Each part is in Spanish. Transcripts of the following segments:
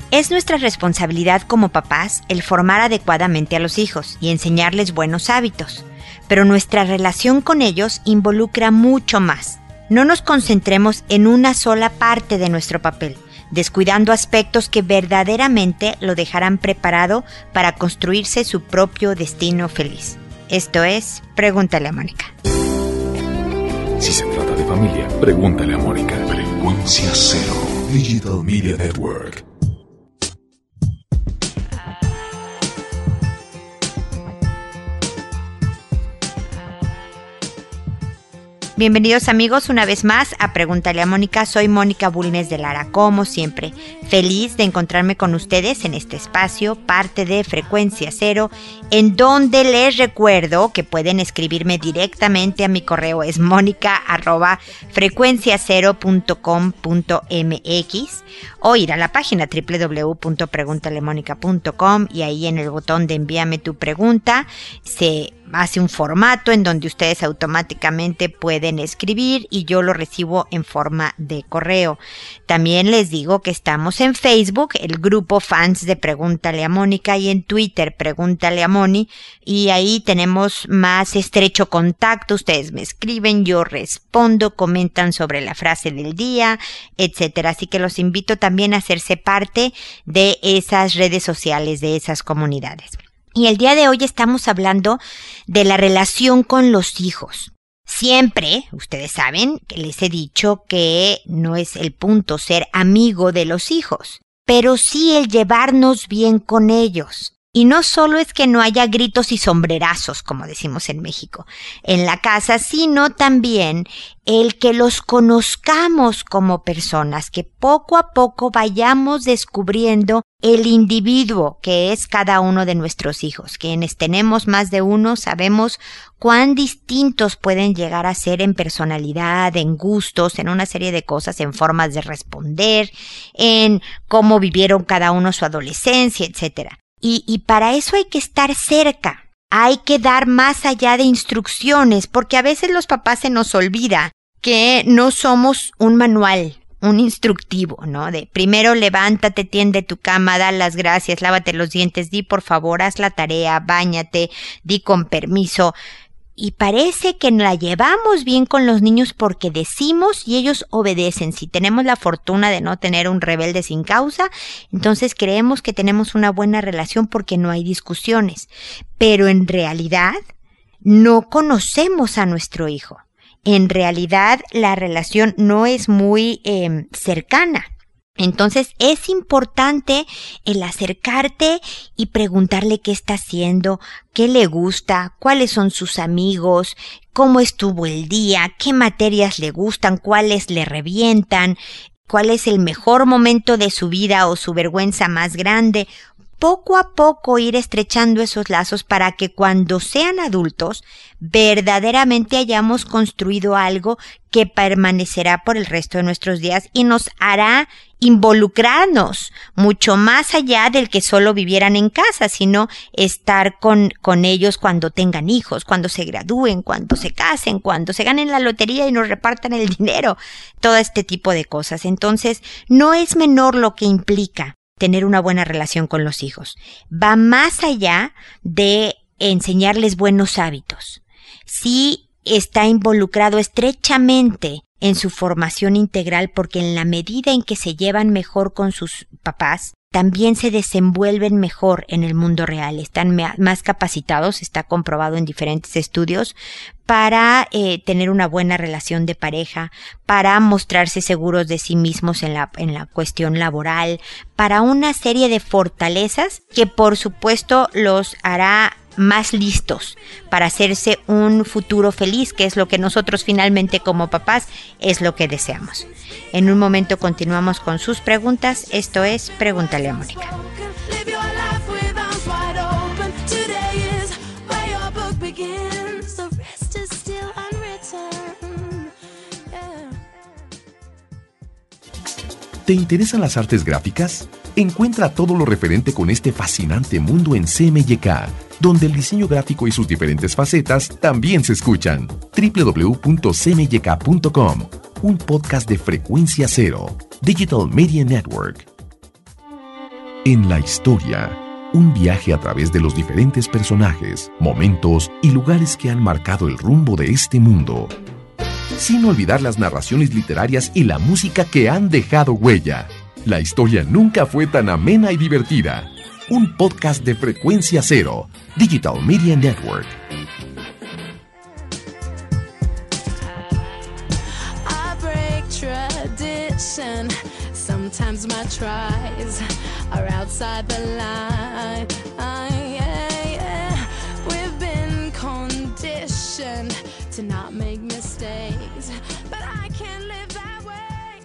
Es nuestra responsabilidad como papás el formar adecuadamente a los hijos y enseñarles buenos hábitos, pero nuestra relación con ellos involucra mucho más. No nos concentremos en una sola parte de nuestro papel, descuidando aspectos que verdaderamente lo dejarán preparado para construirse su propio destino feliz. Esto es Pregúntale a Mónica. Si se trata de familia, pregúntale a Mónica. Frecuencia Cero, Digital Media Network. Bienvenidos amigos una vez más a Pregúntale a Mónica. Soy Mónica Bulnes de Lara, como siempre, feliz de encontrarme con ustedes en este espacio, parte de Frecuencia Cero, en donde les recuerdo que pueden escribirme directamente a mi correo, es monica@frecuenciacero.com.mx, o ir a la página www.preguntalemónica.com y ahí en el botón de envíame tu pregunta se hace un formato en donde ustedes automáticamente pueden escribir y yo lo recibo en forma de correo. También les digo que estamos en Facebook, el grupo fans de Pregúntale a Mónica, y en Twitter, Pregúntale a Moni, y ahí tenemos más estrecho contacto. Ustedes me escriben, yo respondo, comentan sobre la frase del día, etcétera. Así que los invito también a hacerse parte de esas redes sociales, de esas comunidades. Y el día de hoy estamos hablando de la relación con los hijos. Siempre, ustedes saben, que les he dicho que no es el punto ser amigo de los hijos, pero sí el llevarnos bien con ellos. Y no solo es que no haya gritos y sombrerazos, como decimos en México, en la casa, sino también el que los conozcamos como personas, que poco a poco vayamos descubriendo el individuo que es cada uno de nuestros hijos. Quienes tenemos más de uno sabemos cuán distintos pueden llegar a ser en personalidad, en gustos, en una serie de cosas, en formas de responder, en cómo vivieron cada uno su adolescencia, etcétera. Y para eso hay que estar cerca, hay que dar más allá de instrucciones, porque a veces los papás se nos olvida que no somos un manual, un instructivo, ¿no? De primero levántate, tiende tu cama, da las gracias, lávate los dientes, di por favor, haz la tarea, báñate, di con permiso. Y parece que la llevamos bien con los niños porque decimos y ellos obedecen. Si tenemos la fortuna de no tener un rebelde sin causa, entonces creemos que tenemos una buena relación porque no hay discusiones. Pero en realidad no conocemos a nuestro hijo. En realidad la relación no es muy cercana. Entonces es importante el acercarte y preguntarle qué está haciendo, qué le gusta, cuáles son sus amigos, cómo estuvo el día, qué materias le gustan, cuáles le revientan, cuál es el mejor momento de su vida o su vergüenza más grande. Poco a poco ir estrechando esos lazos para que cuando sean adultos verdaderamente hayamos construido algo que permanecerá por el resto de nuestros días y nos hará involucrarnos mucho más allá del que solo vivieran en casa, sino estar con ellos cuando tengan hijos, cuando se gradúen, cuando se casen, cuando se ganen la lotería y nos repartan el dinero, todo este tipo de cosas. Entonces, no es menor lo que implica tener una buena relación con los hijos. Va más allá de enseñarles buenos hábitos. Sí está involucrado estrechamente en su formación integral porque en la medida en que se llevan mejor con sus papás, también se desenvuelven mejor en el mundo real, están más capacitados, está comprobado en diferentes estudios, para tener una buena relación de pareja, para mostrarse seguros de sí mismos en la cuestión laboral, para una serie de fortalezas que por supuesto los hará más listos para hacerse un futuro feliz, que es lo que nosotros finalmente como papás es lo que deseamos. En un momento continuamos con sus preguntas. Esto es Pregúntale a Mónica. ¿Te interesan las artes gráficas? Encuentra todo lo referente con este fascinante mundo en CMYK, donde el diseño gráfico y sus diferentes facetas también se escuchan. www.cmyk.com, un podcast de Frecuencia Cero, Digital Media Network. En la historia, un viaje a través de los diferentes personajes, momentos y lugares que han marcado el rumbo de este mundo. Sin olvidar las narraciones literarias y la música que han dejado huella. La historia nunca fue tan amena y divertida. Un podcast de Frecuencia Cero, Digital Media Network. Sometimes my tries are outside the line. We've been conditioned to not make mistakes, but I can't live that way.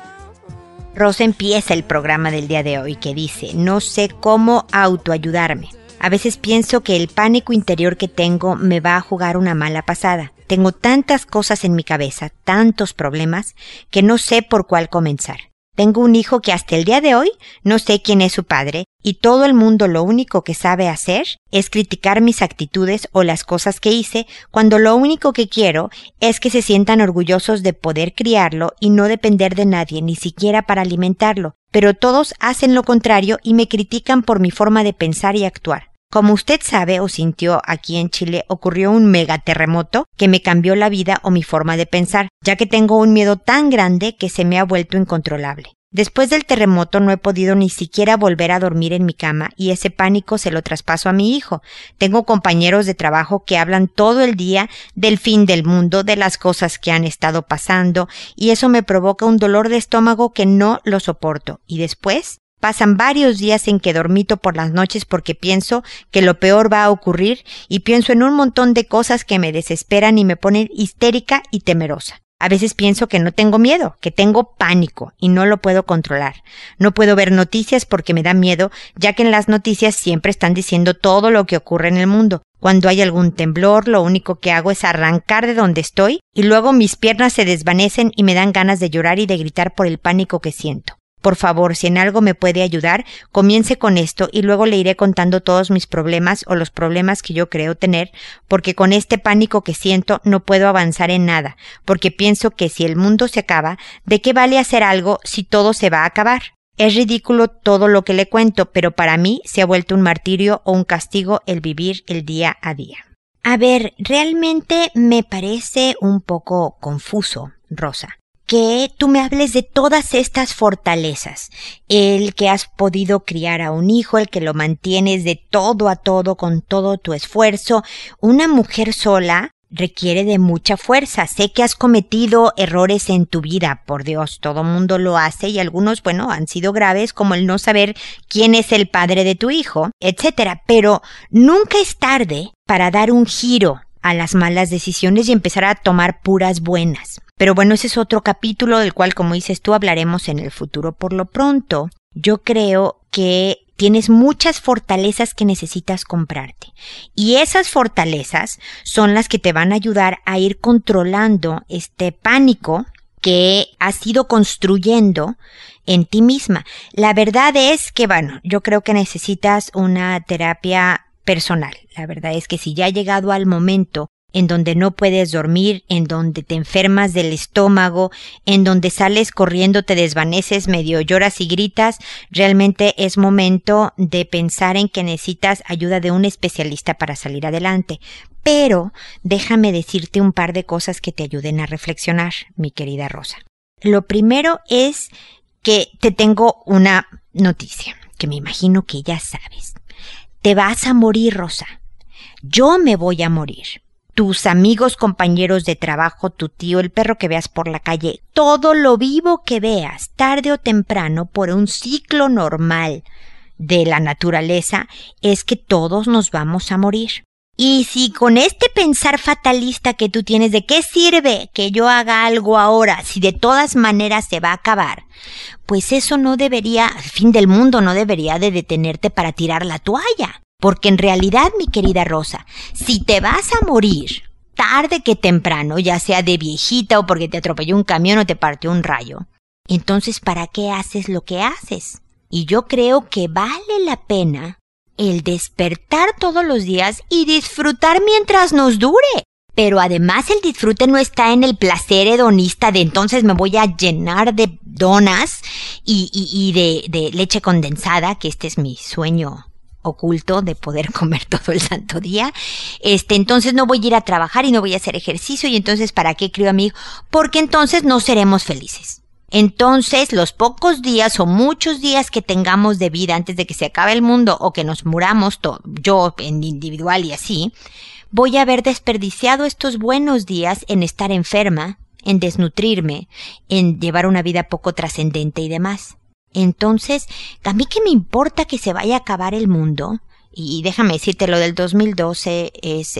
No. Rosa empieza el programa del día de hoy que dice: no sé cómo autoayudarme. A veces pienso que el pánico interior que tengo me va a jugar una mala pasada. Tengo tantas cosas en mi cabeza, tantos problemas, que no sé por cuál comenzar. Tengo un hijo que hasta el día de hoy no sé quién es su padre y todo el mundo lo único que sabe hacer es criticar mis actitudes o las cosas que hice cuando lo único que quiero es que se sientan orgullosos de poder criarlo y no depender de nadie, ni siquiera para alimentarlo. Pero todos hacen lo contrario y me critican por mi forma de pensar y actuar. Como usted sabe o sintió, aquí en Chile ocurrió un megaterremoto que me cambió la vida o mi forma de pensar, ya que tengo un miedo tan grande que se me ha vuelto incontrolable. Después del terremoto no he podido ni siquiera volver a dormir en mi cama y ese pánico se lo traspaso a mi hijo. Tengo compañeros de trabajo que hablan todo el día del fin del mundo, de las cosas que han estado pasando y eso me provoca un dolor de estómago que no lo soporto. Y después pasan varios días en que dormito por las noches porque pienso que lo peor va a ocurrir y pienso en un montón de cosas que me desesperan y me ponen histérica y temerosa. A veces pienso que no tengo miedo, que tengo pánico y no lo puedo controlar. No puedo ver noticias porque me da miedo, ya que en las noticias siempre están diciendo todo lo que ocurre en el mundo. Cuando hay algún temblor, lo único que hago es arrancar de donde estoy y luego mis piernas se desvanecen y me dan ganas de llorar y de gritar por el pánico que siento. Por favor, si en algo me puede ayudar, comience con esto y luego le iré contando todos mis problemas o los problemas que yo creo tener, porque con este pánico que siento no puedo avanzar en nada, porque pienso que si el mundo se acaba, ¿de qué vale hacer algo si todo se va a acabar? Es ridículo todo lo que le cuento, pero para mí se ha vuelto un martirio o un castigo el vivir el día a día. A ver, realmente me parece un poco confuso, Rosa, que tú me hables de todas estas fortalezas, el que has podido criar a un hijo, el que lo mantienes de todo a todo con todo tu esfuerzo. Una mujer sola requiere de mucha fuerza. Sé que has cometido errores en tu vida, por Dios, todo mundo lo hace y algunos, han sido graves como el no saber quién es el padre de tu hijo, etcétera. Pero nunca es tarde para dar un giro a las malas decisiones y empezar a tomar puras buenas. Pero ese es otro capítulo del cual, como dices tú, hablaremos en el futuro. Por lo pronto, yo creo que tienes muchas fortalezas que necesitas comprarte. Y esas fortalezas son las que te van a ayudar a ir controlando este pánico que has ido construyendo en ti misma. La verdad es que, yo creo que necesitas una terapia personal. La verdad es que si ya ha llegado al momento en donde no puedes dormir, en donde te enfermas del estómago, en donde sales corriendo, te desvaneces, medio lloras y gritas, realmente es momento de pensar en que necesitas ayuda de un especialista para salir adelante. Pero déjame decirte un par de cosas que te ayuden a reflexionar, mi querida Rosa. Lo primero es que te tengo una noticia, que me imagino que ya sabes. Te vas a morir, Rosa. Yo me voy a morir. Tus amigos, compañeros de trabajo, tu tío, el perro que veas por la calle, todo lo vivo que veas, tarde o temprano, por un ciclo normal de la naturaleza, es que todos nos vamos a morir. Y si con este pensar fatalista que tú tienes, ¿de qué sirve que yo haga algo ahora si de todas maneras se va a acabar? Pues eso no debería, el fin del mundo no debería de detenerte para tirar la toalla. Porque en realidad, mi querida Rosa, si te vas a morir, tarde que temprano, ya sea de viejita o porque te atropelló un camión o te partió un rayo, entonces ¿para qué haces lo que haces? Y yo creo que vale la pena el despertar todos los días y disfrutar mientras nos dure. Pero además el disfrute no está en el placer hedonista de entonces me voy a llenar de donas y de leche condensada, que este es mi sueño oculto de poder comer todo el santo día. Entonces no voy a ir a trabajar y no voy a hacer ejercicio y entonces ¿para qué crío a mi hijo? Porque entonces no seremos felices. Entonces los pocos días o muchos días que tengamos de vida antes de que se acabe el mundo o que nos muramos, yo en individual y así, voy a haber desperdiciado estos buenos días en estar enferma, en desnutrirme, en llevar una vida poco trascendente y demás. Entonces, ¿a mí qué me importa que se vaya a acabar el mundo? Y déjame decirte, lo del 2012 es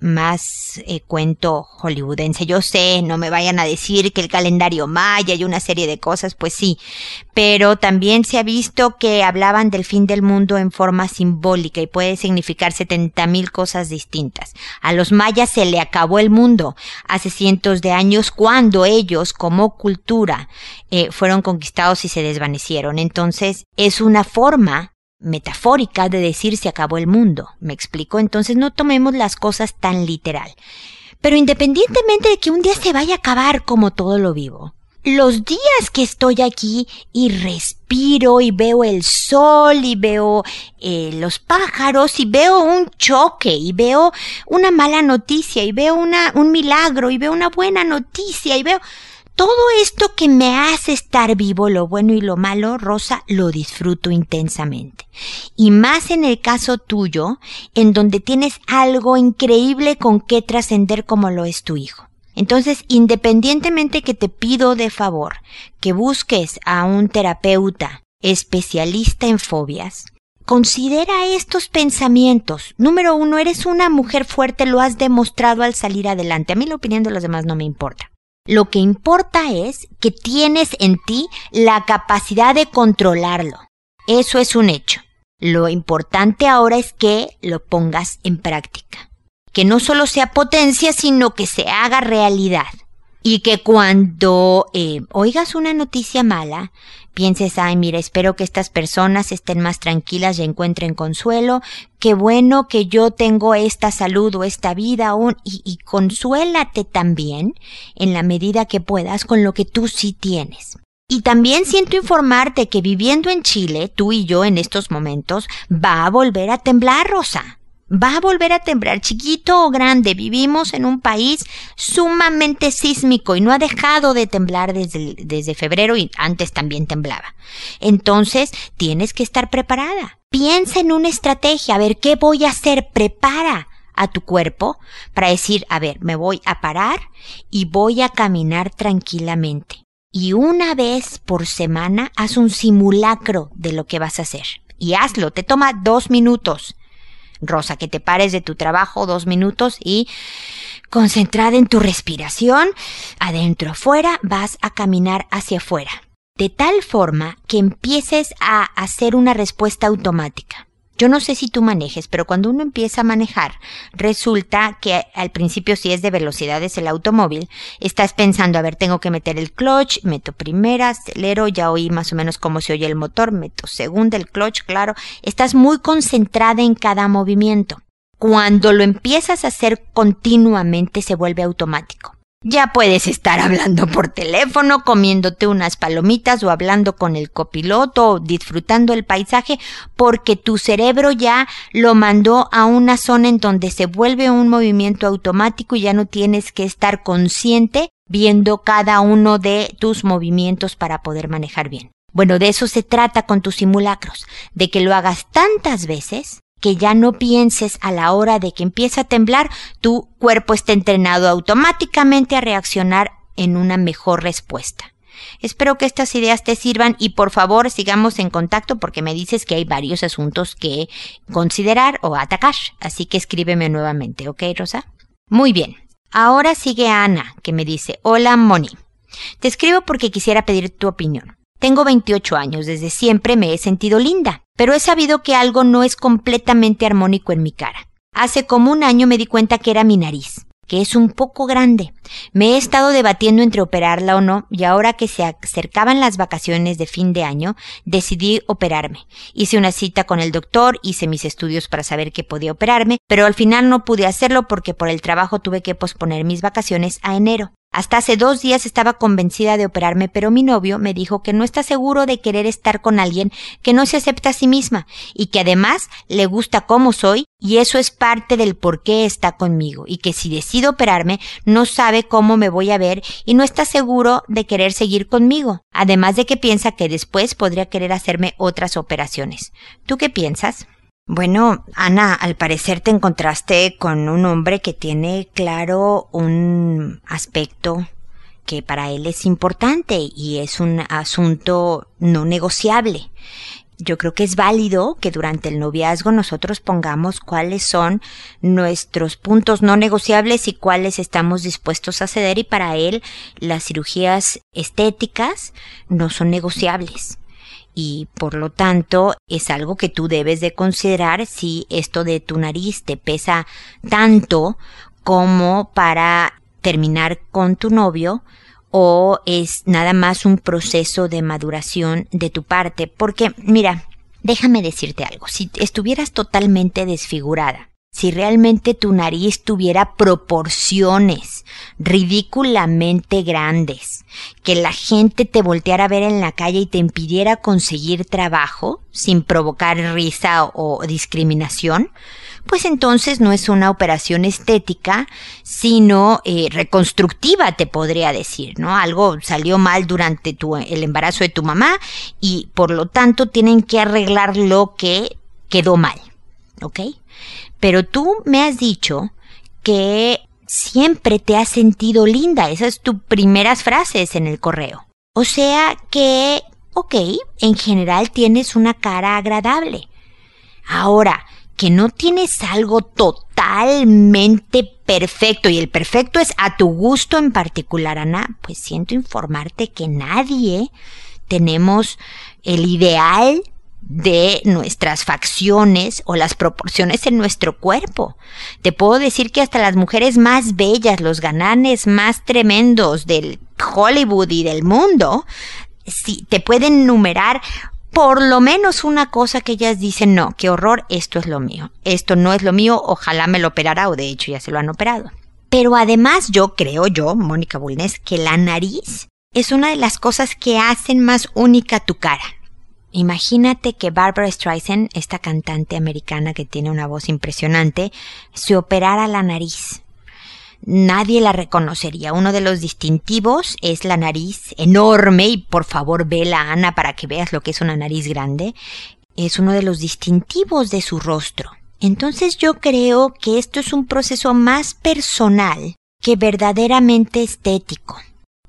más cuento hollywoodense. Yo sé, no me vayan a decir que el calendario maya y una serie de cosas, pues sí. Pero también se ha visto que hablaban del fin del mundo en forma simbólica y puede significar 70,000 cosas distintas. A los mayas se le acabó el mundo hace cientos de años cuando ellos, como cultura, fueron conquistados y se desvanecieron. Entonces, es una forma metafórica de decir se acabó el mundo. ¿Me explico? Entonces no tomemos las cosas tan literal. Pero independientemente de que un día se vaya a acabar como todo lo vivo, los días que estoy aquí y respiro y veo el sol y veo los pájaros y veo un choque y veo una mala noticia y veo un milagro y veo una buena noticia y veo todo esto que me hace estar vivo, lo bueno y lo malo, Rosa, lo disfruto intensamente. Y más en el caso tuyo, en donde tienes algo increíble con qué trascender como lo es tu hijo. Entonces, independientemente que te pido de favor que busques a un terapeuta especialista en fobias, considera estos pensamientos. Número 1, eres una mujer fuerte, lo has demostrado al salir adelante. A mí la opinión de los demás no me importa. Lo que importa es que tienes en ti la capacidad de controlarlo. Eso es un hecho. Lo importante ahora es que lo pongas en práctica. Que no solo sea potencia, sino que se haga realidad. Y que cuando oigas una noticia mala, pienses, ay, mira, espero que estas personas estén más tranquilas y encuentren consuelo. Qué bueno que yo tengo esta salud o esta vida aún. Y consuélate también en la medida que puedas con lo que tú sí tienes. Y también siento informarte que viviendo en Chile, tú y yo en estos momentos, va a volver a temblar, Rosa. Va a volver a temblar, chiquito o grande. Vivimos en un país sumamente sísmico y no ha dejado de temblar desde febrero y antes también temblaba. Entonces, tienes que estar preparada. Piensa en una estrategia, a ver, ¿qué voy a hacer? Prepara a tu cuerpo para decir, a ver, me voy a parar y voy a caminar tranquilamente. Y una vez por semana, haz un simulacro de lo que vas a hacer. Y hazlo, te toma 2 minutos. Rosa, que te pares de tu trabajo 2 minutos y concentrada en tu respiración, adentro afuera, vas a caminar hacia afuera. De tal forma que empieces a hacer una respuesta automática. Yo no sé si tú manejes, pero cuando uno empieza a manejar, resulta que al principio, si es de velocidades el automóvil, estás pensando, a ver, tengo que meter el clutch, meto primera, acelero, ya oí más o menos cómo se oye el motor, meto segunda, el clutch, claro. Estás muy concentrada en cada movimiento. Cuando lo empiezas a hacer continuamente, se vuelve automático. Ya puedes estar hablando por teléfono, comiéndote unas palomitas o hablando con el copiloto o disfrutando el paisaje porque tu cerebro ya lo mandó a una zona en donde se vuelve un movimiento automático y ya no tienes que estar consciente viendo cada uno de tus movimientos para poder manejar bien. Bueno, de eso se trata con tus simulacros, de que lo hagas tantas veces que ya no pienses a la hora de que empieza a temblar, tu cuerpo está entrenado automáticamente a reaccionar en una mejor respuesta. Espero que estas ideas te sirvan y por favor sigamos en contacto porque me dices que hay varios asuntos que considerar o atacar, así que escríbeme nuevamente, ¿ok, Rosa? Muy bien, ahora sigue Ana, que me dice, hola Moni, te escribo porque quisiera pedir tu opinión. Tengo 28 años, desde siempre me he sentido linda, pero he sabido que algo no es completamente armónico en mi cara. Hace como 1 año me di cuenta que era mi nariz. que es un poco grande. Me he estado debatiendo entre operarla o no, y ahora que se acercaban las vacaciones de fin de año, decidí operarme. Hice una cita con el doctor, hice mis estudios para saber que podía operarme, pero al final no pude hacerlo porque por el trabajo tuve que posponer mis vacaciones a enero. Hasta hace 2 días estaba convencida de operarme, pero mi novio me dijo que no está seguro de querer estar con alguien que no se acepta a sí misma y que además le gusta cómo soy, y eso es parte del por qué está conmigo, y que si decido operarme no sabe cómo me voy a ver y no está seguro de querer seguir conmigo, además de que piensa que después podría querer hacerme otras operaciones. ¿Tú qué piensas? Bueno, Ana, al parecer te encontraste con un hombre que tiene claro un aspecto que para él es importante y es un asunto no negociable. Yo creo que es válido que durante el noviazgo nosotros pongamos cuáles son nuestros puntos no negociables y cuáles estamos dispuestos a ceder, y para él las cirugías estéticas no son negociables. Y por lo tanto es algo que tú debes de considerar si esto de tu nariz te pesa tanto como para terminar con tu novio, o es nada más un proceso de maduración de tu parte. Porque, mira, déjame decirte algo, si estuvieras totalmente desfigurada, si realmente tu nariz tuviera proporciones ridículamente grandes, que la gente te volteara a ver en la calle y te impidiera conseguir trabajo sin provocar risa o discriminación, pues entonces no es una operación estética, sino reconstructiva, te podría decir, ¿no? Algo salió mal durante el embarazo de tu mamá y por lo tanto tienen que arreglar lo que quedó mal, ¿ok? Pero tú me has dicho que siempre te has sentido linda. Esas son tus primeras frases en el correo. O sea que, ok, en general tienes una cara agradable. Ahora, que no tienes algo totalmente perfecto, y el perfecto es a tu gusto en particular, Ana, pues siento informarte que nadie tenemos el ideal de nuestras facciones o las proporciones en nuestro cuerpo. Te puedo decir que hasta las mujeres más bellas, los galanes más tremendos del Hollywood y del mundo, sí, te pueden numerar por lo menos una cosa que ellas dicen: no, qué horror, esto es lo mío, esto no es lo mío, ojalá me lo operara, o de hecho ya se lo han operado. Pero además creo yo, Mónica Bulnes, que la nariz es una de las cosas que hacen más única tu cara. Imagínate que Barbra Streisand, esta cantante americana que tiene una voz impresionante, se operara la nariz. Nadie la reconocería. Uno de los distintivos es la nariz enorme, y por favor vela, Ana, para que veas lo que es una nariz grande. Es uno de los distintivos de su rostro. Entonces yo creo que esto es un proceso más personal que verdaderamente estético.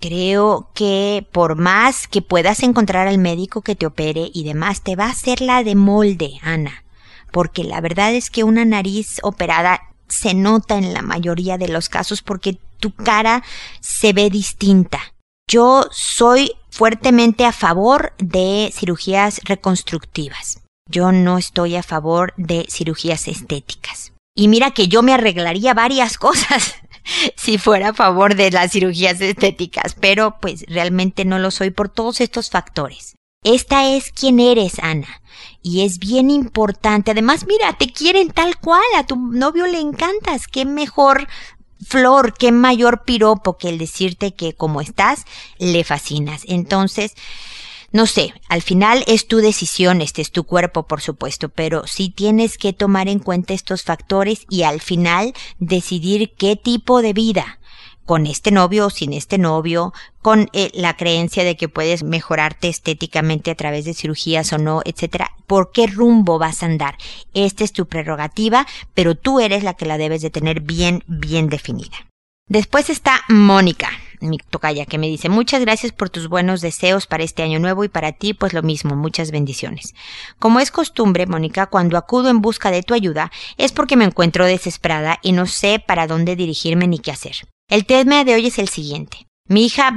Creo que por más que puedas encontrar al médico que te opere y demás, te va a hacer la de molde, Ana, porque la verdad es que una nariz operada se nota en la mayoría de los casos porque tu cara se ve distinta. Yo soy fuertemente a favor de cirugías reconstructivas. Yo no estoy a favor de cirugías estéticas. Y mira que yo me arreglaría varias cosas si fuera a favor de las cirugías estéticas, pero pues realmente no lo soy por todos estos factores. Esta es quien eres, Ana, y es bien importante. Además, mira, te quieren tal cual, a tu novio le encantas. Qué mejor flor, qué mayor piropo que el decirte que como estás, le fascinas. Entonces, no sé, al final es tu decisión, este es tu cuerpo, por supuesto, pero sí tienes que tomar en cuenta estos factores y al final decidir qué tipo de vida, con este novio o sin este novio, con la creencia de que puedes mejorarte estéticamente a través de cirugías o no, etcétera. ¿Por qué rumbo vas a andar? Esta es tu prerrogativa, pero tú eres la que la debes de tener bien definida. Después está Mónica, mi tocaya, que me dice: muchas gracias por tus buenos deseos para este año nuevo, y para ti pues lo mismo, muchas bendiciones. Como es costumbre, Mónica, cuando acudo en busca de tu ayuda es porque me encuentro desesperada y no sé para dónde dirigirme ni qué hacer. El tema de hoy es el siguiente. Mi hija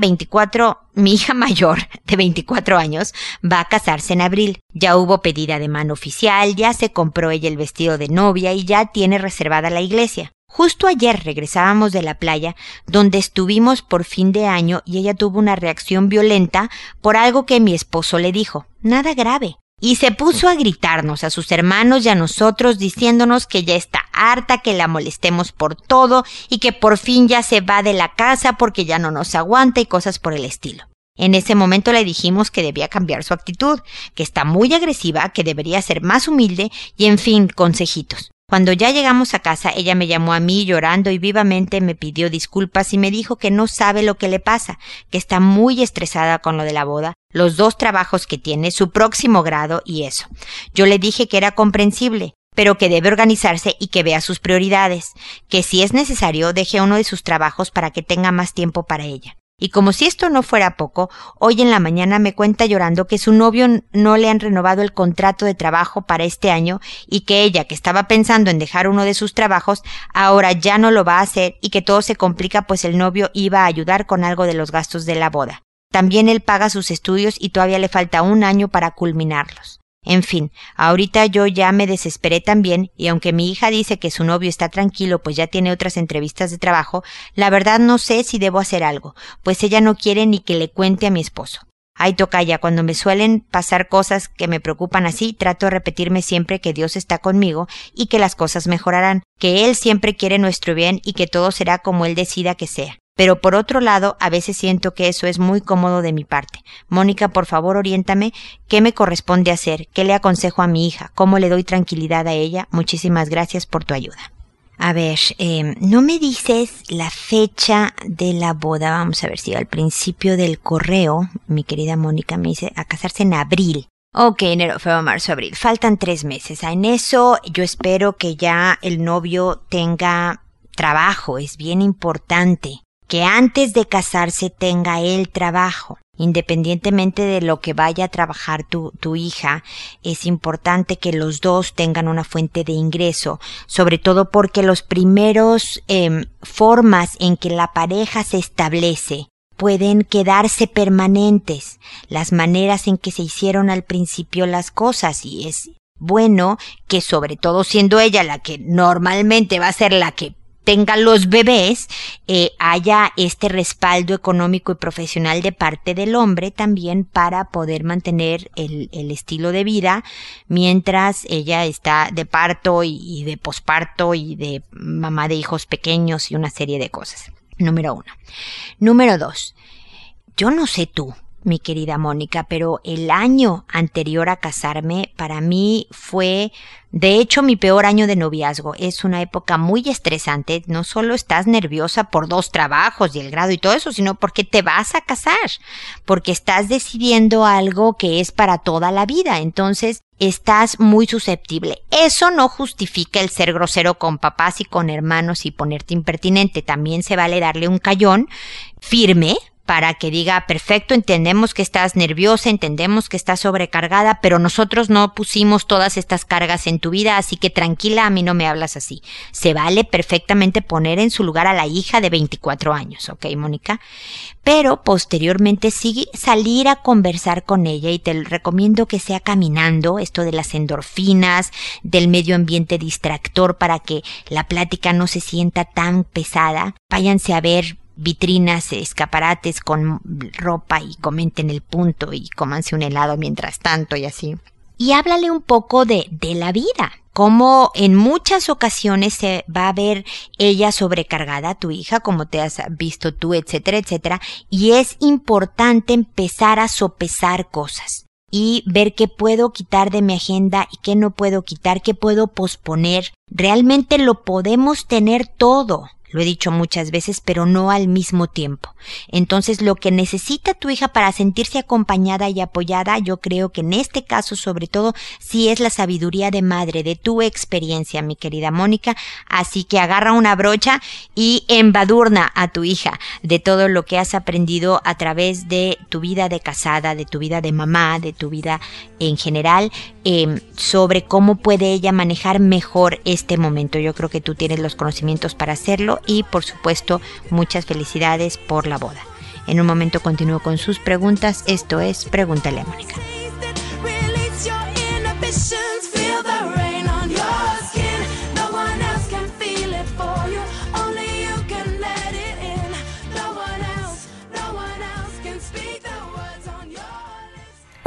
mayor de 24 años va a casarse en abril. Ya hubo pedida de mano oficial, ya se compró ella el vestido de novia y ya tiene reservada la iglesia. Justo ayer regresábamos de la playa, donde estuvimos por fin de año, y ella tuvo una reacción violenta por algo que mi esposo le dijo. Nada grave. Y se puso a gritarnos a sus hermanos y a nosotros, diciéndonos que ya está harta, que la molestemos por todo y que por fin ya se va de la casa porque ya no nos aguanta y cosas por el estilo. En ese momento le dijimos que debía cambiar su actitud, que está muy agresiva, que debería ser más humilde y, en fin, consejitos. Cuando ya llegamos a casa, ella me llamó a mí llorando y vivamente me pidió disculpas y me dijo que no sabe lo que le pasa, que está muy estresada con lo de la boda, los 2 trabajos que tiene, su próximo grado y eso. Yo le dije que era comprensible, pero que debe organizarse y que vea sus prioridades, que si es necesario deje uno de sus trabajos para que tenga más tiempo para ella. Y como si esto no fuera poco, hoy en la mañana me cuenta llorando que su novio no le han renovado el contrato de trabajo para este año y que ella, que estaba pensando en dejar uno de sus trabajos, ahora ya no lo va a hacer y que todo se complica pues el novio iba a ayudar con algo de los gastos de la boda. También él paga sus estudios y todavía le falta 1 año para culminarlos. En fin, ahorita yo ya me desesperé también y aunque mi hija dice que su novio está tranquilo pues ya tiene otras entrevistas de trabajo, la verdad no sé si debo hacer algo, pues ella no quiere ni que le cuente a mi esposo. Ay, tocaya, cuando me suelen pasar cosas que me preocupan así, trato de repetirme siempre que Dios está conmigo y que las cosas mejorarán, que Él siempre quiere nuestro bien y que todo será como Él decida que sea. Pero por otro lado, a veces siento que eso es muy cómodo de mi parte. Mónica, por favor, oriéntame qué me corresponde hacer, qué le aconsejo a mi hija, cómo le doy tranquilidad a ella. Muchísimas gracias por tu ayuda. A ver, no me dices la fecha de la boda. Vamos a ver si al principio del correo, mi querida Mónica me dice a casarse en abril. Ok, enero, febrero, marzo, abril. Faltan 3 meses. En eso yo espero que ya el novio tenga trabajo. Es bien importante que antes de casarse tenga él trabajo. Independientemente de lo que vaya a trabajar tu hija, es importante que los 2 tengan una fuente de ingreso, sobre todo porque los primeros formas en que la pareja se establece pueden quedarse permanentes, las maneras en que se hicieron al principio las cosas, y es bueno que, sobre todo siendo ella la que normalmente va a ser la que tengan los bebés, haya este respaldo económico y profesional de parte del hombre también para poder mantener el estilo de vida mientras ella está de parto y de posparto y de mamá de hijos pequeños y una serie de cosas. Número 1. Número 2. Yo no sé tú, mi querida Mónica, pero el año anterior a casarme para mí fue, de hecho, mi peor año de noviazgo. Es una época muy estresante. No solo estás nerviosa por 2 trabajos y el grado y todo eso, sino porque te vas a casar, porque estás decidiendo algo que es para toda la vida. Entonces, estás muy susceptible. Eso no justifica el ser grosero con papás y con hermanos y ponerte impertinente. También se vale darle un callón firme para que diga, perfecto, entendemos que estás nerviosa, entendemos que estás sobrecargada, pero nosotros no pusimos todas estas cargas en tu vida, así que tranquila, a mí no me hablas así. Se vale perfectamente poner en su lugar a la hija de 24 años, ¿ok, Mónica? Pero posteriormente sí salir a conversar con ella, y te recomiendo que sea caminando, esto de las endorfinas, del medio ambiente distractor para que la plática no se sienta tan pesada. Váyanse a ver vitrinas, escaparates con ropa y comenten el punto y cómanse un helado mientras tanto y así. Y háblale un poco de la vida, cómo en muchas ocasiones se va a ver ella sobrecargada, tu hija, como te has visto tú, etcétera, etcétera, y es importante empezar a sopesar cosas y ver qué puedo quitar de mi agenda y qué no puedo quitar, qué puedo posponer. Realmente lo podemos tener todo. Lo he dicho muchas veces, pero no al mismo tiempo. Entonces, lo que necesita tu hija para sentirse acompañada y apoyada, yo creo que en este caso, sobre todo, sí es la sabiduría de madre, de tu experiencia, mi querida Mónica. Así que agarra una brocha y embadurna a tu hija de todo lo que has aprendido a través de tu vida de casada, de tu vida de mamá, de tu vida en general, sobre cómo puede ella manejar mejor este momento. Yo creo que tú tienes los conocimientos para hacerlo. Y por supuesto, muchas felicidades por la boda. En un momento continúo con sus preguntas. Esto es Pregúntale a Mónica. Feel the rain on your skin. No one else can feel it for you.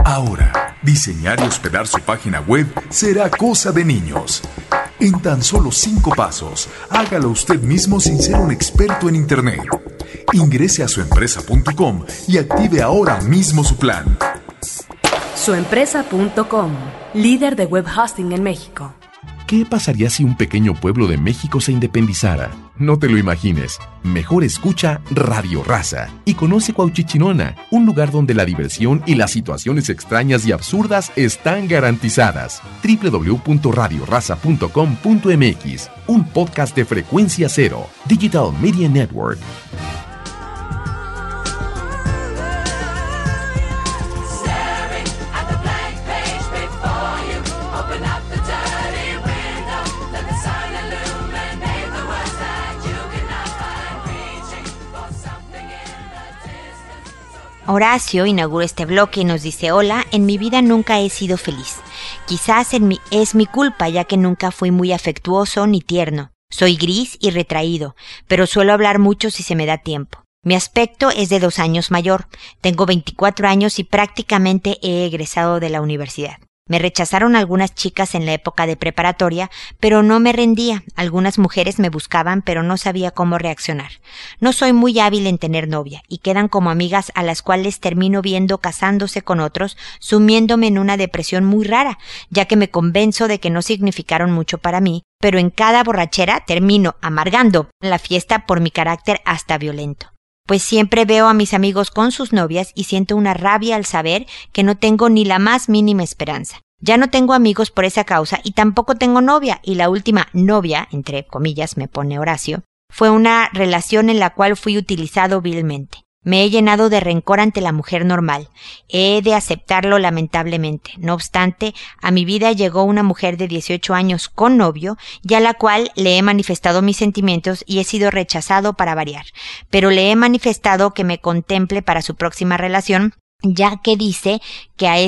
Ahora, diseñar y hospedar su página web será cosa de niños. En tan solo 5 pasos, hágalo usted mismo sin ser un experto en Internet. Ingrese a suempresa.com y active ahora mismo su plan. Suempresa.com, líder de web hosting en México. ¿Qué pasaría si un pequeño pueblo de México se independizara? No te lo imagines. Mejor escucha Radio Raza y conoce Cuauchichinona, un lugar donde la diversión y las situaciones extrañas y absurdas están garantizadas. www.radioraza.com.mx, un podcast de Frecuencia Cero, Digital Media Network. Horacio inaugura este bloque y nos dice: hola, en mi vida nunca he sido feliz. Quizás es mi culpa, ya que nunca fui muy afectuoso ni tierno. Soy gris y retraído, pero suelo hablar mucho si se me da tiempo. Mi aspecto es de 2 años mayor. Tengo 24 años y prácticamente he egresado de la universidad. Me rechazaron algunas chicas en la época de preparatoria, pero no me rendía. Algunas mujeres me buscaban, pero no sabía cómo reaccionar. No soy muy hábil en tener novia, y quedan como amigas a las cuales termino viendo casándose con otros, sumiéndome en una depresión muy rara, ya que me convenzo de que no significaron mucho para mí, pero en cada borrachera termino amargando la fiesta por mi carácter hasta violento. Pues siempre veo a mis amigos con sus novias y siento una rabia al saber que no tengo ni la más mínima esperanza. Ya no tengo amigos por esa causa y tampoco tengo novia, y la última novia, entre comillas me pone Horacio, fue una relación en la cual fui utilizado vilmente. Me he llenado de rencor ante la mujer normal. He de aceptarlo lamentablemente. No obstante, a mi vida llegó una mujer de 18 años con novio, y a la cual le he manifestado mis sentimientos y he sido rechazado para variar. Pero le he manifestado que me contemple para su próxima relación, ya que dice que a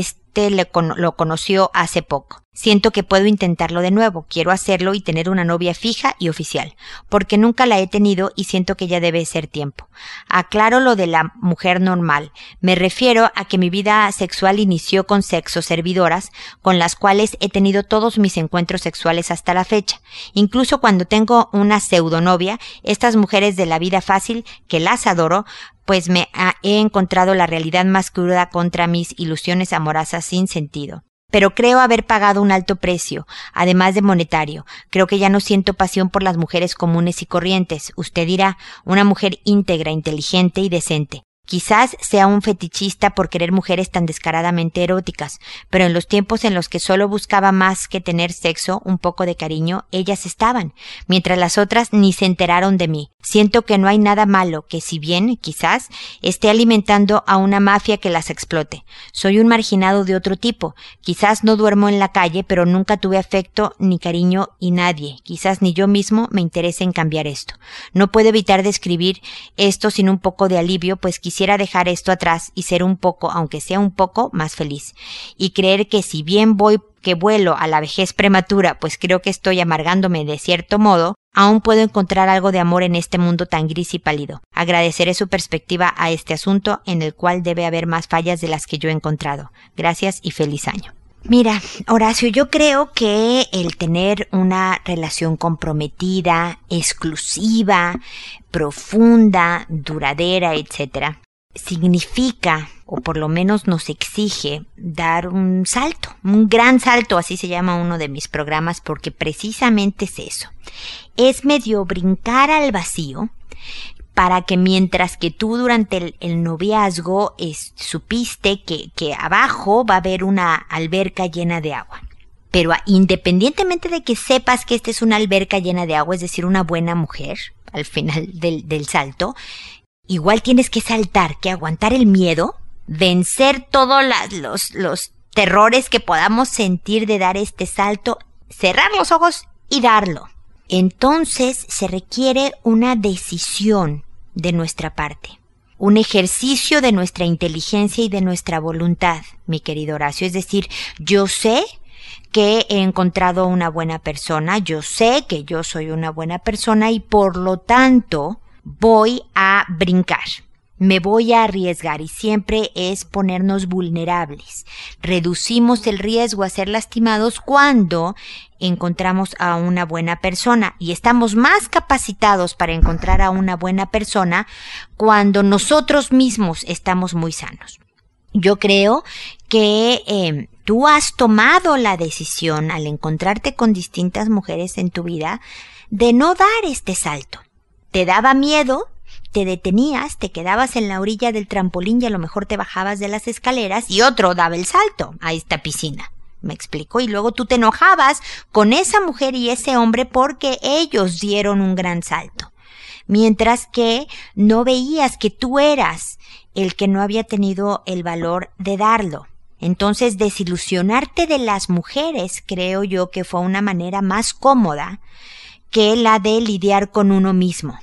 lo conoció hace poco. Siento que puedo intentarlo de nuevo. Quiero hacerlo y tener una novia fija y oficial, porque nunca la he tenido y siento que ya debe ser tiempo. Aclaro lo de la mujer normal. Me refiero a que mi vida sexual inició con sexoservidoras, con las cuales he tenido todos mis encuentros sexuales hasta la fecha. Incluso cuando tengo una pseudonovia, estas mujeres de la vida fácil, que las adoro, pues he encontrado la realidad más cruda contra mis ilusiones amorosas sin sentido. Pero creo haber pagado un alto precio, además de monetario. Creo que ya no siento pasión por las mujeres comunes y corrientes. Usted dirá, una mujer íntegra, inteligente y decente. Quizás sea un fetichista por querer mujeres tan descaradamente eróticas, pero en los tiempos en los que solo buscaba más que tener sexo, un poco de cariño, ellas estaban, mientras las otras ni se enteraron de mí. Siento que no hay nada malo, que si bien, quizás, esté alimentando a una mafia que las explote. Soy un marginado de otro tipo. Quizás no duermo en la calle, pero nunca tuve afecto ni cariño y nadie, quizás ni yo mismo, me interese en cambiar esto. No puedo evitar de escribir esto sin un poco de alivio, pues quisiera dejar esto atrás y ser un poco, aunque sea un poco, más feliz. Y creer que si bien vuelo a la vejez prematura, pues creo que estoy amargándome de cierto modo, aún puedo encontrar algo de amor en este mundo tan gris y pálido. Agradeceré su perspectiva a este asunto, en el cual debe haber más fallas de las que yo he encontrado. Gracias y feliz año. Mira, Horacio, yo creo que el tener una relación comprometida, exclusiva, profunda, duradera, etcétera, significa, o por lo menos nos exige, dar un salto, un gran salto, así se llama uno de mis programas, porque precisamente es eso. Es medio brincar al vacío, para que mientras que tú durante el noviazgo supiste que abajo va a haber una alberca llena de agua. Pero independientemente de que sepas que esta es una alberca llena de agua, es decir, una buena mujer, al final del salto, igual tienes que saltar, que aguantar el miedo, vencer todos los terrores que podamos sentir de dar este salto, cerrar los ojos y darlo. Entonces se requiere una decisión de nuestra parte, un ejercicio de nuestra inteligencia y de nuestra voluntad, mi querido Horacio. Es decir, yo sé que he encontrado una buena persona, yo sé que yo soy una buena persona y por lo tanto voy a brincar. Me voy a arriesgar, y siempre es ponernos vulnerables. Reducimos el riesgo a ser lastimados cuando encontramos a una buena persona, y estamos más capacitados para encontrar a una buena persona cuando nosotros mismos estamos muy sanos. Yo creo que tú has tomado la decisión, al encontrarte con distintas mujeres en tu vida, de no dar este salto. Te daba miedo, te detenías, te quedabas en la orilla del trampolín y a lo mejor te bajabas de las escaleras y otro daba el salto a esta piscina. ¿Me explico? Y luego tú te enojabas con esa mujer y ese hombre porque ellos dieron un gran salto. Mientras que no veías que tú eras el que no había tenido el valor de darlo. Entonces, desilusionarte de las mujeres, creo yo que fue una manera más cómoda que la de lidiar con uno mismo.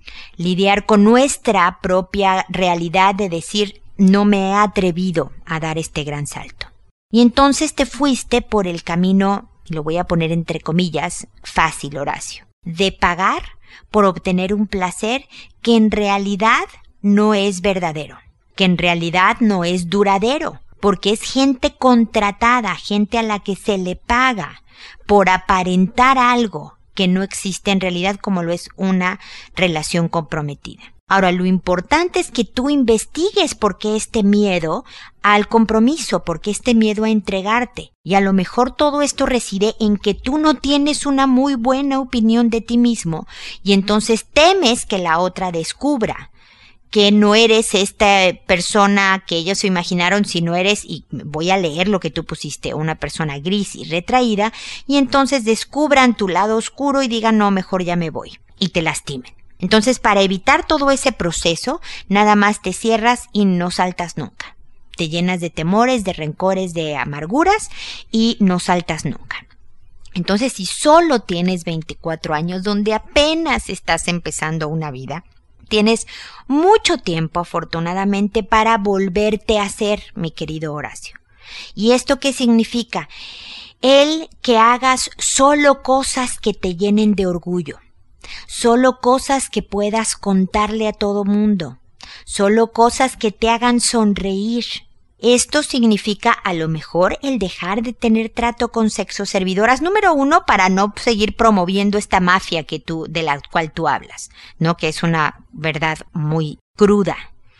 Lidiar con nuestra propia realidad de decir, no me he atrevido a dar este gran salto. Y entonces te fuiste por el camino, lo voy a poner entre comillas, fácil, Horacio, de pagar por obtener un placer que en realidad no es verdadero, que en realidad no es duradero, porque es gente contratada, gente a la que se le paga por aparentar algo que no existe en realidad, como lo es una relación comprometida. Ahora, lo importante es que tú investigues por qué este miedo al compromiso, por qué este miedo a entregarte. Y a lo mejor todo esto reside en que tú no tienes una muy buena opinión de ti mismo y entonces temes que la otra descubra que no eres esta persona que ellos se imaginaron, sino eres, y voy a leer lo que tú pusiste, una persona gris y retraída, y entonces descubran tu lado oscuro y digan, no, mejor ya me voy, y te lastimen. Entonces, para evitar todo ese proceso, nada más te cierras y no saltas nunca. Te llenas de temores, de rencores, de amarguras y no saltas nunca. Entonces, si solo tienes 24 años, donde apenas estás empezando una vida, tienes mucho tiempo, afortunadamente, para volverte a hacer, mi querido Horacio. ¿Y esto qué significa? El que hagas solo cosas que te llenen de orgullo, solo cosas que puedas contarle a todo mundo, solo cosas que te hagan sonreír. Esto significa a lo mejor el dejar de tener trato con sexoservidoras, número 1, para no seguir promoviendo esta mafia de la cual tú hablas, ¿no? Que es una verdad muy cruda,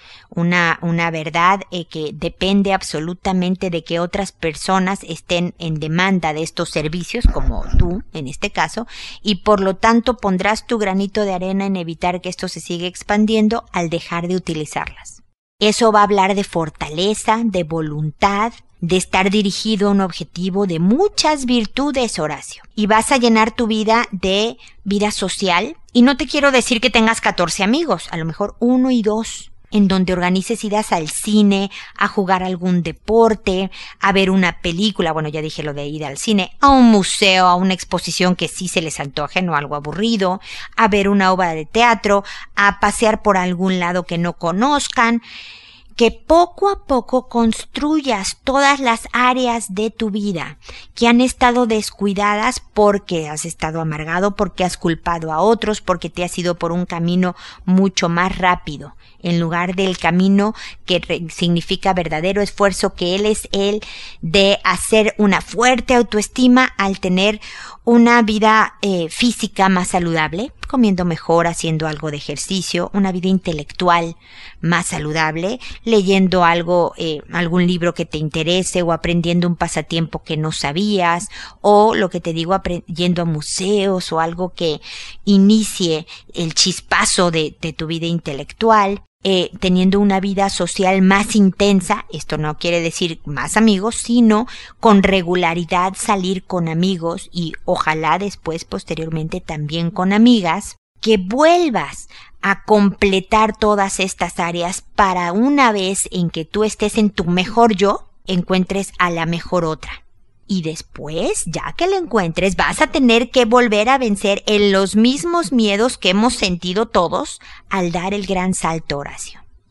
una verdad que depende absolutamente de que otras personas estén en demanda de estos servicios, como tú, en este caso, y por lo tanto pondrás tu granito de arena en evitar que esto se siga expandiendo al dejar de utilizarlas. Eso va a hablar de fortaleza, de voluntad, de estar dirigido a un objetivo, de muchas virtudes, Horacio. Y vas a llenar tu vida de vida social. Y no te quiero decir que tengas 14 amigos, a lo mejor 1 y 2, en donde organices idas al cine, a jugar algún deporte, a ver una película, bueno, ya dije lo de ir al cine, a un museo, a una exposición que sí se les antoje, no algo aburrido, a ver una obra de teatro, a pasear por algún lado que no conozcan. Que poco a poco construyas todas las áreas de tu vida que han estado descuidadas porque has estado amargado, porque has culpado a otros, porque te has ido por un camino mucho más rápido, en lugar del camino que significa verdadero esfuerzo, que él es el de hacer una fuerte autoestima al tener una vida física más saludable, comiendo mejor, haciendo algo de ejercicio, una vida intelectual más saludable, leyendo algo, algún libro que te interese o aprendiendo un pasatiempo que no sabías, o lo que te digo, yendo a museos o algo que inicie el chispazo de tu vida intelectual. Teniendo una vida social más intensa, esto no quiere decir más amigos, sino con regularidad salir con amigos y ojalá después, posteriormente, también con amigas, que vuelvas a completar todas estas áreas para una vez en que tú estés en tu mejor yo, encuentres a la mejor otra. Y después, ya que la encuentres, vas a tener que volver a vencer en los mismos miedos que hemos sentido todos al dar el gran salto, Horacio.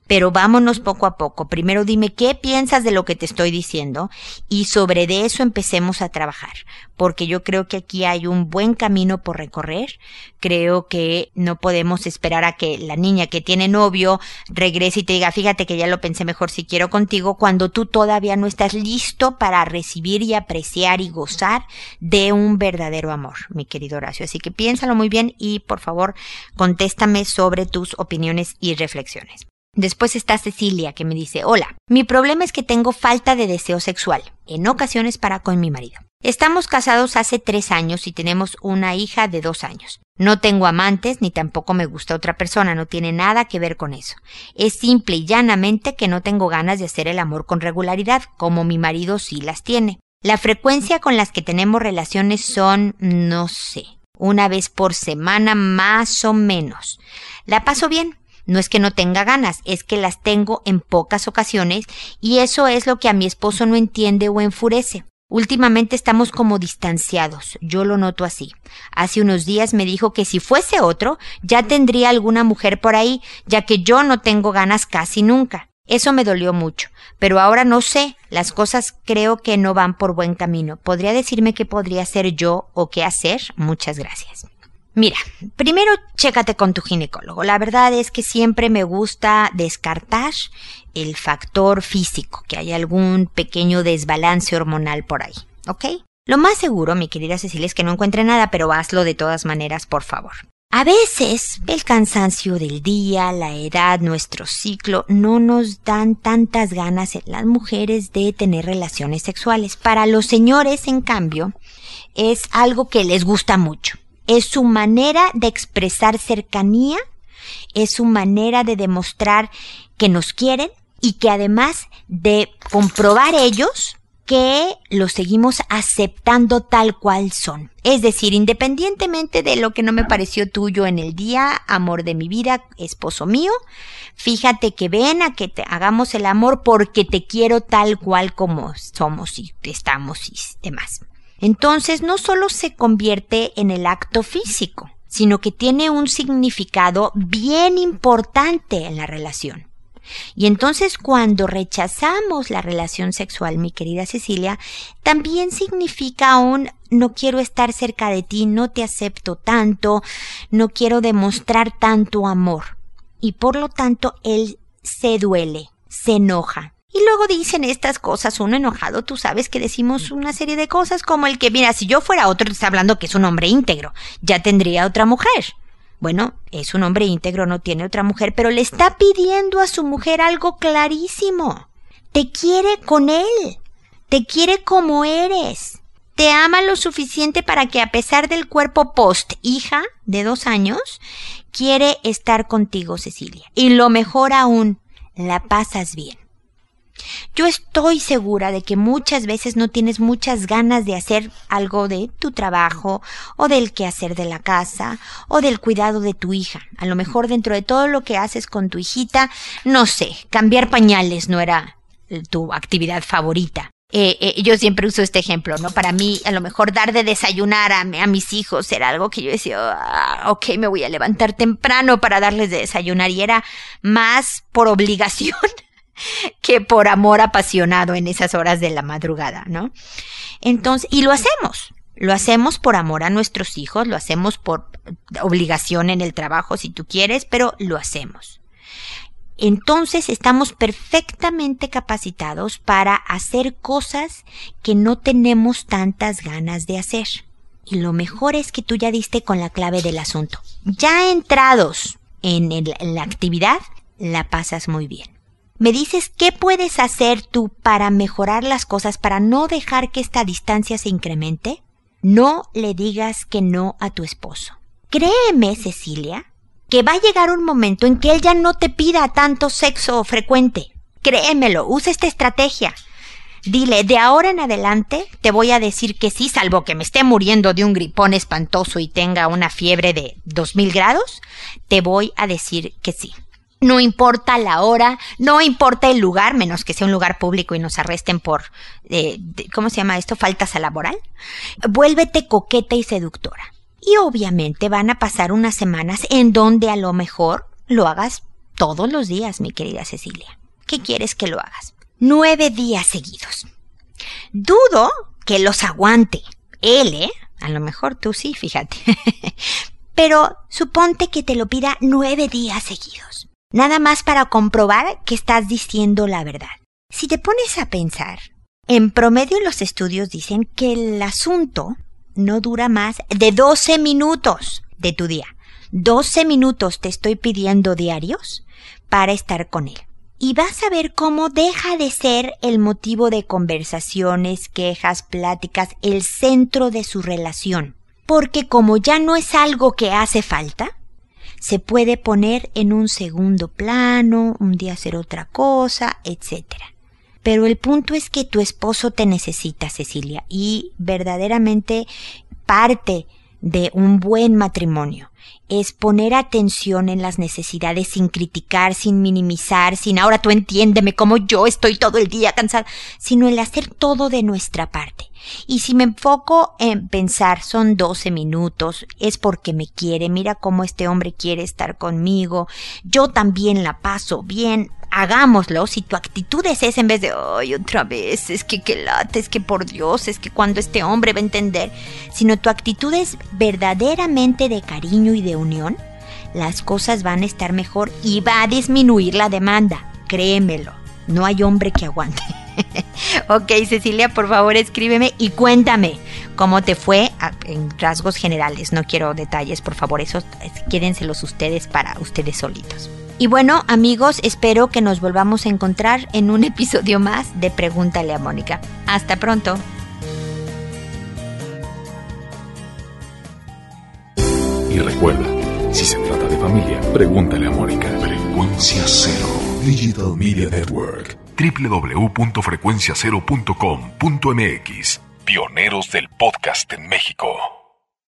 Pero vámonos poco a poco. Primero dime qué piensas de lo que te estoy diciendo y sobre de eso empecemos a trabajar. Porque yo creo que aquí hay un buen camino por recorrer. Creo que no podemos esperar a que la niña que tiene novio regrese y te diga, fíjate que ya lo pensé mejor si quiero contigo, cuando tú todavía no estás listo para recibir y apreciar y gozar de un verdadero amor, mi querido Horacio. Así que piénsalo muy bien y por favor contéstame sobre tus opiniones y reflexiones. Después está Cecilia, que me dice, hola, mi problema es que tengo falta de deseo sexual, en ocasiones para con mi marido. Estamos casados hace 3 años y tenemos una hija de 2 años. No tengo amantes ni tampoco me gusta otra persona, no tiene nada que ver con eso. Es simple y llanamente que no tengo ganas de hacer el amor con regularidad, como mi marido sí las tiene. La frecuencia con las que tenemos relaciones son, no sé, una vez por semana más o menos. La paso bien. No es que no tenga ganas, es que las tengo en pocas ocasiones y eso es lo que a mi esposo no entiende o enfurece. Últimamente estamos como distanciados, yo lo noto así. Hace unos días me dijo que si fuese otro, ya tendría alguna mujer por ahí, ya que yo no tengo ganas casi nunca. Eso me dolió mucho, pero ahora no sé, las cosas creo que no van por buen camino. ¿Podría decirme qué podría hacer yo o qué hacer? Muchas gracias. Mira, primero chécate con tu ginecólogo. La verdad es que siempre me gusta descartar el factor físico, que hay algún pequeño desbalance hormonal por ahí, ¿ok? Lo más seguro, mi querida Cecilia, es que no encuentre nada, pero hazlo de todas maneras, por favor. A veces el cansancio del día, la edad, nuestro ciclo, no nos dan tantas ganas en las mujeres de tener relaciones sexuales. Para los señores, en cambio, es algo que les gusta mucho. Es su manera de expresar cercanía, es su manera de demostrar que nos quieren y que además de comprobar ellos que los seguimos aceptando tal cual son. Es decir, independientemente de lo que no me pareció tuyo en el día, amor de mi vida, esposo mío, fíjate que ven a que te hagamos el amor porque te quiero tal cual como somos y estamos y demás. Entonces no solo se convierte en el acto físico, sino que tiene un significado bien importante en la relación. Y entonces cuando rechazamos la relación sexual, mi querida Cecilia, también significa un no quiero estar cerca de ti, no te acepto tanto, no quiero demostrar tanto amor. Y por lo tanto él se duele, se enoja. Y luego dicen estas cosas, uno enojado, tú sabes que decimos una serie de cosas como el que, mira, si yo fuera otro, te está hablando que es un hombre íntegro, ya tendría otra mujer. Bueno, es un hombre íntegro, no tiene otra mujer, pero le está pidiendo a su mujer algo clarísimo. Te quiere con él, te quiere como eres, te ama lo suficiente para que a pesar del cuerpo post-hija de 2 años, quiere estar contigo, Cecilia. Y lo mejor aún, la pasas bien. Yo estoy segura de que muchas veces no tienes muchas ganas de hacer algo de tu trabajo o del quehacer de la casa o del cuidado de tu hija. A lo mejor dentro de todo lo que haces con tu hijita, no sé, cambiar pañales no era tu actividad favorita. Yo siempre uso este ejemplo, ¿no? Para mí, a lo mejor dar de desayunar a mis hijos era algo que yo decía, ok, me voy a levantar temprano para darles de desayunar, y era más por obligación que por amor apasionado en esas horas de la madrugada, ¿no? Entonces, y lo hacemos por amor a nuestros hijos, lo hacemos por obligación en el trabajo si tú quieres, pero lo hacemos. Entonces estamos perfectamente capacitados para hacer cosas que no tenemos tantas ganas de hacer. Y lo mejor es que tú ya diste con la clave del asunto. Ya entrados en la actividad, la pasas muy bien. Me dices, ¿qué puedes hacer tú para mejorar las cosas, para no dejar que esta distancia se incremente? No le digas que no a tu esposo. Créeme, Cecilia, que va a llegar un momento en que él ya no te pida tanto sexo frecuente. Créemelo, usa esta estrategia. Dile, de ahora en adelante te voy a decir que sí, salvo que me esté muriendo de un gripón espantoso y tenga una fiebre de 2000 grados, te voy a decir que sí. No importa la hora, no importa el lugar, menos que sea un lugar público y nos arresten por, ¿cómo se llama esto? Faltas a laboral. Vuélvete coqueta y seductora. Y obviamente van a pasar unas semanas en donde a lo mejor lo hagas todos los días, mi querida Cecilia. ¿Qué quieres que lo hagas? 9 días seguidos. Dudo que los aguante él, a lo mejor tú sí, fíjate. Pero suponte que te lo pida 9 días seguidos. Nada más para comprobar que estás diciendo la verdad. Si te pones a pensar, en promedio los estudios dicen que el asunto no dura más de 12 minutos de tu día. 12 minutos te estoy pidiendo diarios para estar con él. Y vas a ver cómo deja de ser el motivo de conversaciones, quejas, pláticas, el centro de su relación. Porque como ya no es algo que hace falta, se puede poner en un segundo plano, un día hacer otra cosa, etc. Pero el punto es que tu esposo te necesita, Cecilia, y verdaderamente parte de un buen matrimonio es poner atención en las necesidades sin criticar, sin minimizar, sin ahora tú entiéndeme como yo estoy todo el día cansada, sino el hacer todo de nuestra parte. Y si me enfoco en pensar son 12 minutos, es porque me quiere, mira cómo este hombre quiere estar conmigo, yo también la paso bien, hagámoslo. Si tu actitud es esa en vez de, ay, otra vez, es que late, es que por Dios, es que cuando este hombre va a entender, sino tu actitud es verdaderamente de cariño y de unión, las cosas van a estar mejor y va a disminuir la demanda, créemelo, no hay hombre que aguante. Ok, Cecilia, por favor escríbeme y cuéntame cómo te fue en rasgos generales, no quiero detalles, por favor, esos quédenselos ustedes para ustedes solitos. Y bueno, amigos, espero que nos volvamos a encontrar en un episodio más de Pregúntale a Mónica. Hasta pronto. Y recuerda, si se trata de familia, pregúntale a Mónica. Frecuencia Cero Digital Media Network. www.frecuenciacero.com.mx. Pioneros del podcast en México.